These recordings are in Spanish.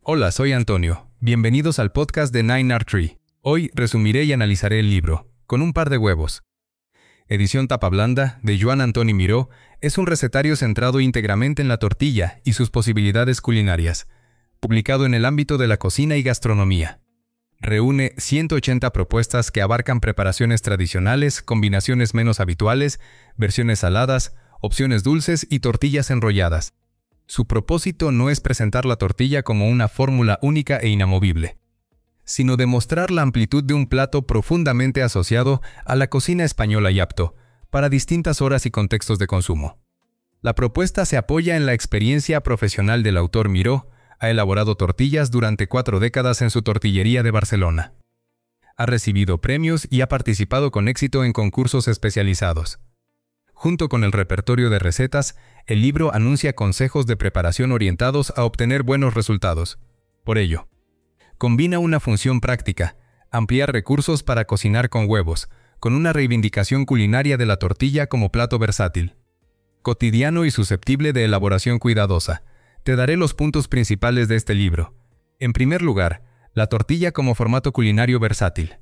Hola, soy Antonio. Bienvenidos al podcast de 9R Tree. Hoy resumiré y analizaré el libro, Con un par de huevos. Edición tapa blanda, de Joan Antoni Miró, es un recetario centrado íntegramente en la tortilla y sus posibilidades culinarias, publicado en el ámbito de la cocina y gastronomía. Reúne 180 propuestas que abarcan preparaciones tradicionales, combinaciones menos habituales, versiones saladas, opciones dulces y tortillas enrolladas. Su propósito no es presentar la tortilla como una fórmula única e inamovible, sino demostrar la amplitud de un plato profundamente asociado a la cocina española y apto para distintas horas y contextos de consumo. La propuesta se apoya en la experiencia profesional del autor Miró. Ha elaborado tortillas durante 4 décadas en su tortillería de Barcelona. Ha recibido premios y ha participado con éxito en concursos especializados. Junto con el repertorio de recetas, el libro anuncia consejos de preparación orientados a obtener buenos resultados. Por ello, combina una función práctica, ampliar recursos para cocinar con huevos, con una reivindicación culinaria de la tortilla como plato versátil, cotidiano y susceptible de elaboración cuidadosa. Te daré los puntos principales de este libro. En primer lugar, la tortilla como formato culinario versátil.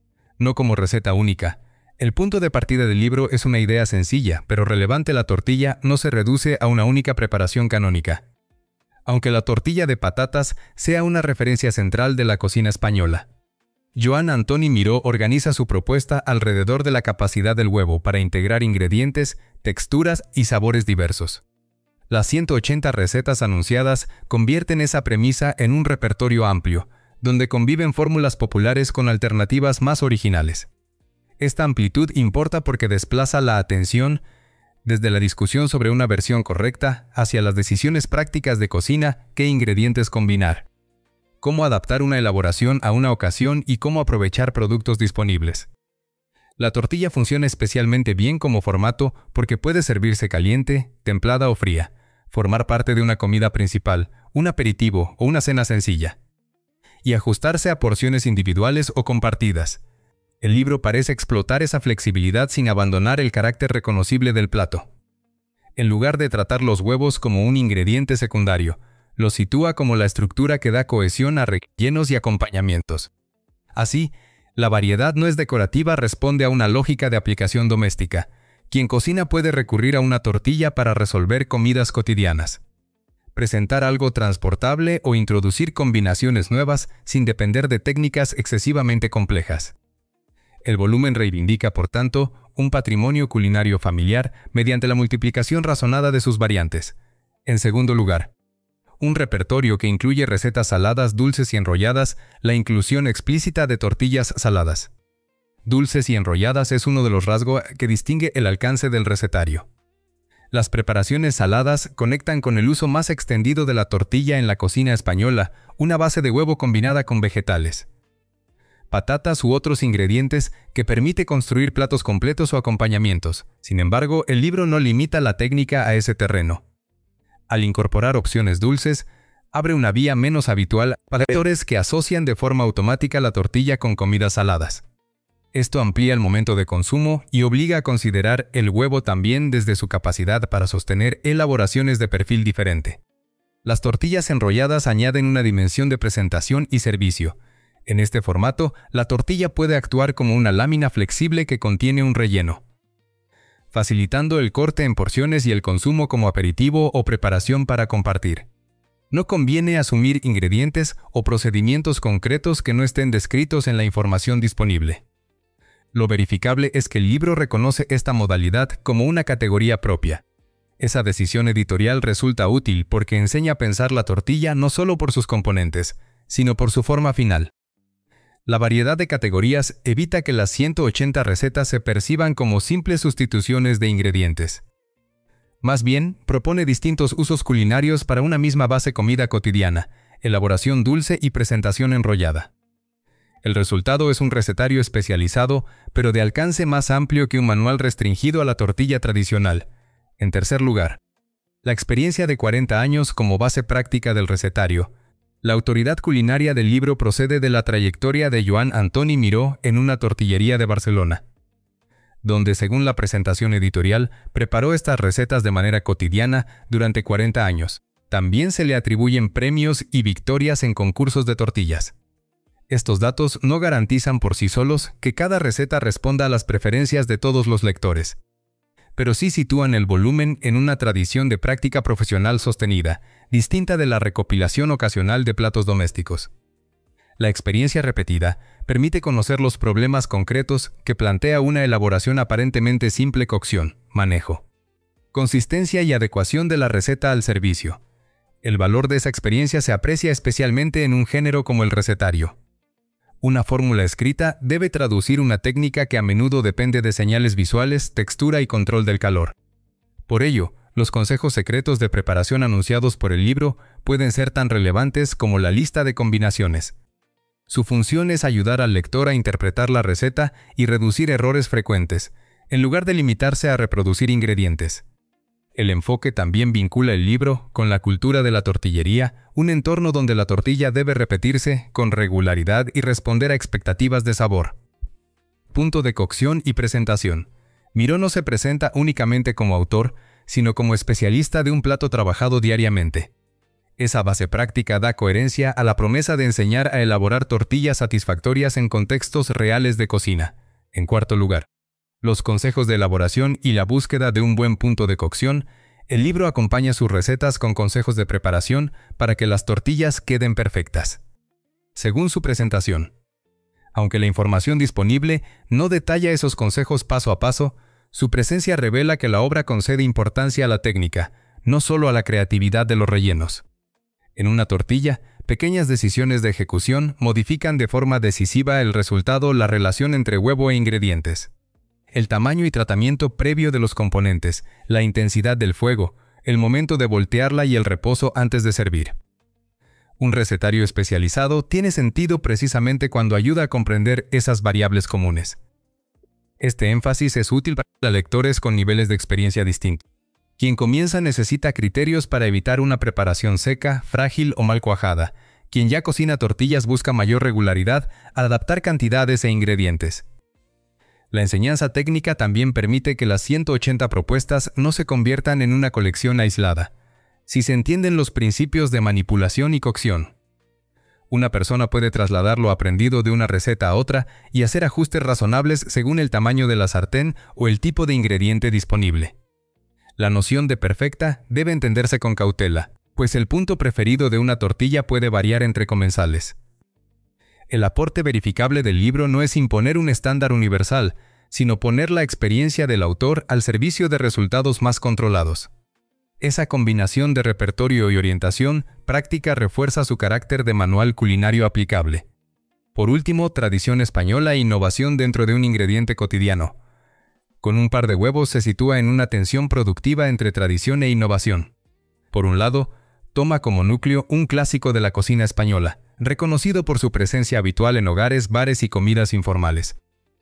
No como receta única. El punto de partida del libro es una idea sencilla, pero relevante. La tortilla no se reduce a una única preparación canónica, aunque la tortilla de patatas sea una referencia central de la cocina española. Joan Antoni Miró organiza su propuesta alrededor de la capacidad del huevo para integrar ingredientes, texturas y sabores diversos. Las 180 recetas anunciadas convierten esa premisa en un repertorio amplio, donde conviven fórmulas populares con alternativas más originales. Esta amplitud importa porque desplaza la atención desde la discusión sobre una versión correcta hacia las decisiones prácticas de cocina, qué ingredientes combinar, cómo adaptar una elaboración a una ocasión y cómo aprovechar productos disponibles. La tortilla funciona especialmente bien como formato porque puede servirse caliente, templada o fría, formar parte de una comida principal, un aperitivo o una cena sencilla, y ajustarse a porciones individuales o compartidas. El libro parece explotar esa flexibilidad sin abandonar el carácter reconocible del plato. En lugar de tratar los huevos como un ingrediente secundario, los sitúa como la estructura que da cohesión a rellenos y acompañamientos. Así, la variedad no es decorativa, responde a una lógica de aplicación doméstica. Quien cocina puede recurrir a una tortilla para resolver comidas cotidianas, presentar algo transportable o introducir combinaciones nuevas sin depender de técnicas excesivamente complejas. El volumen reivindica, por tanto, un patrimonio culinario familiar mediante la multiplicación razonada de sus variantes. En segundo lugar, un repertorio que incluye recetas saladas, dulces y enrolladas, la inclusión explícita de tortillas saladas, dulces y enrolladas es uno de los rasgos que distingue el alcance del recetario. Las preparaciones saladas conectan con el uso más extendido de la tortilla en la cocina española, una base de huevo combinada con vegetales, patatas u otros ingredientes que permite construir platos completos o acompañamientos. Sin embargo, el libro no limita la técnica a ese terreno. Al incorporar opciones dulces, abre una vía menos habitual para lectores que asocian de forma automática la tortilla con comidas saladas. Esto amplía el momento de consumo y obliga a considerar el huevo también desde su capacidad para sostener elaboraciones de perfil diferente. Las tortillas enrolladas añaden una dimensión de presentación y servicio. En este formato, la tortilla puede actuar como una lámina flexible que contiene un relleno, facilitando el corte en porciones y el consumo como aperitivo o preparación para compartir. No conviene asumir ingredientes o procedimientos concretos que no estén descritos en la información disponible. Lo verificable es que el libro reconoce esta modalidad como una categoría propia. Esa decisión editorial resulta útil porque enseña a pensar la tortilla no solo por sus componentes, sino por su forma final. La variedad de categorías evita que las 180 recetas se perciban como simples sustituciones de ingredientes. Más bien, propone distintos usos culinarios para una misma base comida cotidiana, elaboración dulce y presentación enrollada. El resultado es un recetario especializado, pero de alcance más amplio que un manual restringido a la tortilla tradicional. En tercer lugar, la experiencia de 40 años como base práctica del recetario. La autoridad culinaria del libro procede de la trayectoria de Joan Antoni Miró en una tortillería de Barcelona, donde, según la presentación editorial, preparó estas recetas de manera cotidiana durante 40 años. También se le atribuyen premios y victorias en concursos de tortillas. Estos datos no garantizan por sí solos que cada receta responda a las preferencias de todos los lectores, pero sí sitúan el volumen en una tradición de práctica profesional sostenida, distinta de la recopilación ocasional de platos domésticos. La experiencia repetida permite conocer los problemas concretos que plantea una elaboración aparentemente simple: cocción, manejo, consistencia y adecuación de la receta al servicio. El valor de esa experiencia se aprecia especialmente en un género como el recetario. Una fórmula escrita debe traducir una técnica que a menudo depende de señales visuales, textura y control del calor. Por ello, los consejos secretos de preparación anunciados por el libro pueden ser tan relevantes como la lista de combinaciones. Su función es ayudar al lector a interpretar la receta y reducir errores frecuentes, en lugar de limitarse a reproducir ingredientes. El enfoque también vincula el libro con la cultura de la tortillería, un entorno donde la tortilla debe repetirse con regularidad y responder a expectativas de sabor. Punto de cocción y presentación. Miró no se presenta únicamente como autor, sino como especialista de un plato trabajado diariamente. Esa base práctica da coherencia a la promesa de enseñar a elaborar tortillas satisfactorias en contextos reales de cocina. En cuarto lugar, los consejos de elaboración y la búsqueda de un buen punto de cocción. El libro acompaña sus recetas con consejos de preparación para que las tortillas queden perfectas, según su presentación. Aunque la información disponible no detalla esos consejos paso a paso, su presencia revela que la obra concede importancia a la técnica, no solo a la creatividad de los rellenos. En una tortilla, pequeñas decisiones de ejecución modifican de forma decisiva el resultado, la relación entre huevo e ingredientes. El tamaño y tratamiento previo de los componentes, la intensidad del fuego, el momento de voltearla y el reposo antes de servir. Un recetario especializado tiene sentido precisamente cuando ayuda a comprender esas variables comunes. Este énfasis es útil para lectores con niveles de experiencia distintos. Quien comienza necesita criterios para evitar una preparación seca, frágil o mal cuajada. Quien ya cocina tortillas busca mayor regularidad al adaptar cantidades e ingredientes. La enseñanza técnica también permite que las 180 propuestas no se conviertan en una colección aislada, si se entienden los principios de manipulación y cocción. Una persona puede trasladar lo aprendido de una receta a otra y hacer ajustes razonables según el tamaño de la sartén o el tipo de ingrediente disponible. La noción de perfecta debe entenderse con cautela, pues el punto preferido de una tortilla puede variar entre comensales. El aporte verificable del libro no es imponer un estándar universal, sino poner la experiencia del autor al servicio de resultados más controlados. Esa combinación de repertorio y orientación práctica refuerza su carácter de manual culinario aplicable. Por último, tradición española e innovación dentro de un ingrediente cotidiano. Con un par de huevos se sitúa en una tensión productiva entre tradición e innovación. Por un lado, toma como núcleo un clásico de la cocina española, reconocido por su presencia habitual en hogares, bares y comidas informales.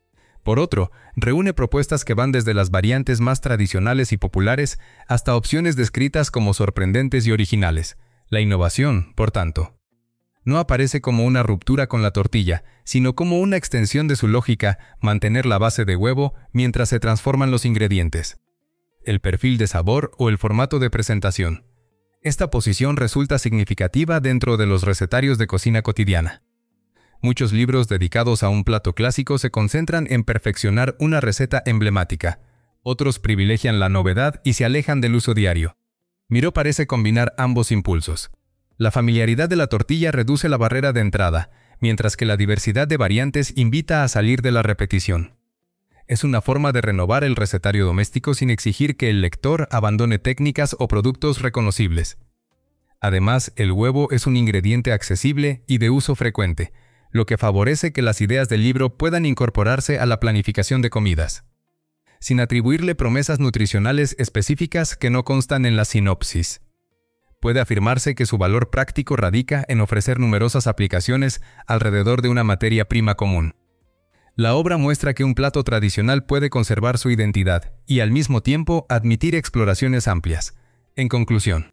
Por otro, reúne propuestas que van desde las variantes más tradicionales y populares hasta opciones descritas como sorprendentes y originales. La innovación, por tanto, no aparece como una ruptura con la tortilla, sino como una extensión de su lógica: mantener la base de huevo mientras se transforman los ingredientes, el perfil de sabor o el formato de presentación. Esta posición resulta significativa dentro de los recetarios de cocina cotidiana. Muchos libros dedicados a un plato clásico se concentran en perfeccionar una receta emblemática. Otros privilegian la novedad y se alejan del uso diario. Miró parece combinar ambos impulsos. La familiaridad de la tortilla reduce la barrera de entrada, mientras que la diversidad de variantes invita a salir de la repetición. Es una forma de renovar el recetario doméstico sin exigir que el lector abandone técnicas o productos reconocibles. Además, el huevo es un ingrediente accesible y de uso frecuente, lo que favorece que las ideas del libro puedan incorporarse a la planificación de comidas, sin atribuirle promesas nutricionales específicas que no constan en la sinopsis. Puede afirmarse que su valor práctico radica en ofrecer numerosas aplicaciones alrededor de una materia prima común. La obra muestra que un plato tradicional puede conservar su identidad y al mismo tiempo admitir exploraciones amplias. En conclusión,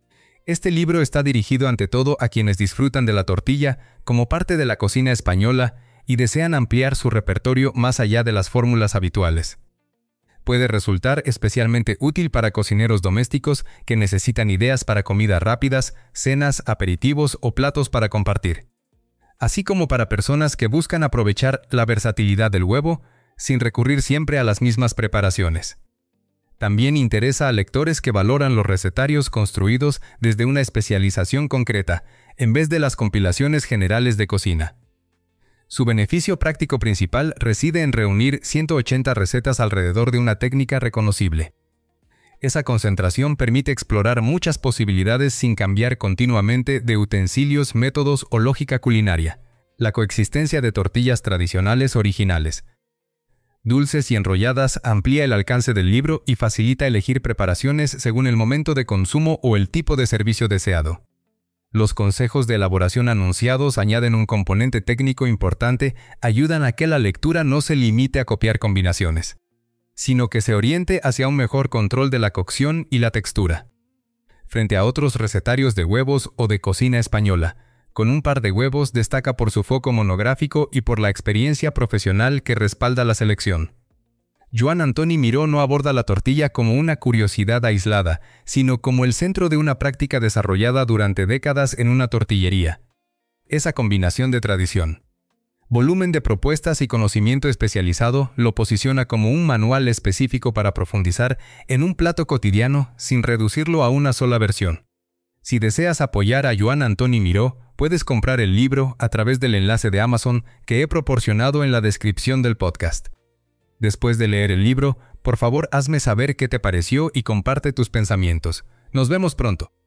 este libro está dirigido ante todo a quienes disfrutan de la tortilla como parte de la cocina española y desean ampliar su repertorio más allá de las fórmulas habituales. puede resultar especialmente útil para cocineros domésticos que necesitan ideas para comidas rápidas, cenas, aperitivos o platos para compartir, así como para personas que buscan aprovechar la versatilidad del huevo sin recurrir siempre a las mismas preparaciones. También interesa a lectores que valoran los recetarios construidos desde una especialización concreta, en vez de las compilaciones generales de cocina. Su beneficio práctico principal reside en reunir 180 recetas alrededor de una técnica reconocible. Esa concentración permite explorar muchas posibilidades sin cambiar continuamente de utensilios, métodos o lógica culinaria. La coexistencia de tortillas tradicionales originales, dulces y enrolladas amplía el alcance del libro y facilita elegir preparaciones según el momento de consumo o el tipo de servicio deseado. Los consejos de elaboración anunciados añaden un componente técnico importante, ayudan a que la lectura no se limite a copiar combinaciones, sino que se oriente hacia un mejor control de la cocción y la textura. Frente a otros recetarios de huevos o de cocina española, Con un par de huevos destaca por su foco monográfico y por la experiencia profesional que respalda la selección. Joan Antoni Miró no aborda la tortilla como una curiosidad aislada, sino como el centro de una práctica desarrollada durante décadas en una tortillería. Esa combinación de tradición, volumen de propuestas y conocimiento especializado lo posiciona como un manual específico para profundizar en un plato cotidiano sin reducirlo a una sola versión. Si deseas apoyar a Joan Antoni Miró, puedes comprar el libro a través del enlace de Amazon que he proporcionado en la descripción del podcast. Después de leer el libro, por favor hazme saber qué te pareció y comparte tus pensamientos. Nos vemos pronto.